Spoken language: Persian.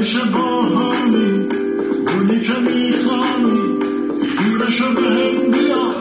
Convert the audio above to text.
همیشه با همی اونی که میخوانی خیرشو به هم بیا